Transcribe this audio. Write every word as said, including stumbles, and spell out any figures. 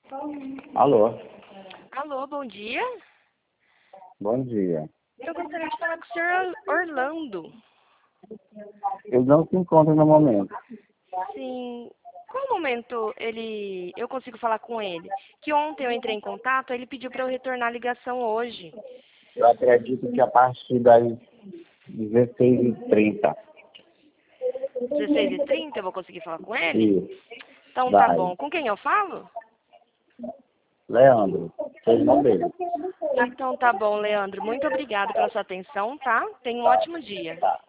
Alô, Alô, bom dia. bom dia. Eu gostaria de falar com o senhor Orlando. Ele não se encontra no momento. Sim. Qual momento ele eu consigo falar com ele? Que ontem eu entrei em contato, ele pediu para eu retornar a ligação hoje. Eu acredito que a partir das dezesseis e trinta. dezesseis e trinta eu vou conseguir falar com ele? Isso, Então tá vai. bom. Com quem eu falo? Leandro, seu irmão dele. Então tá bom, Leandro. Muito obrigado pela sua atenção, tá? Tenha um ótimo dia. Tá.